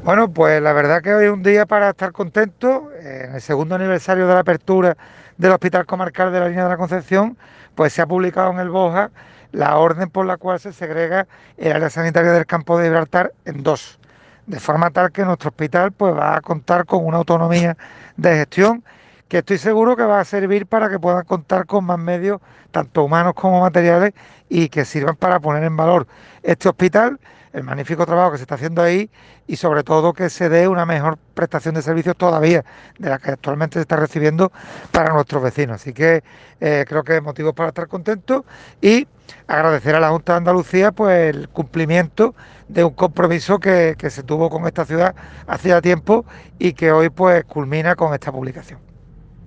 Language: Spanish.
Bueno, pues la verdad que hoy es un día para estar contento. En el segundo aniversario de la apertura del Hospital Comarcal de la Línea de la Concepción, pues se ha publicado en el BOJA la orden por la cual se segrega el área sanitaria del campo de Gibraltar en dos, de forma tal que nuestro hospital pues va a contar con una autonomía de gestión que estoy seguro que va a servir para que puedan contar con más medios, tanto humanos como materiales, y que sirvan para poner en valor este hospital, el magnífico trabajo que se está haciendo ahí y sobre todo que se dé una mejor prestación de servicios todavía de la que actualmente se está recibiendo para nuestros vecinos. Así que creo que hay motivos para estar contentos y agradecer a la Junta de Andalucía pues el cumplimiento de un compromiso que se tuvo con esta ciudad hacía tiempo y que hoy pues culmina con esta publicación.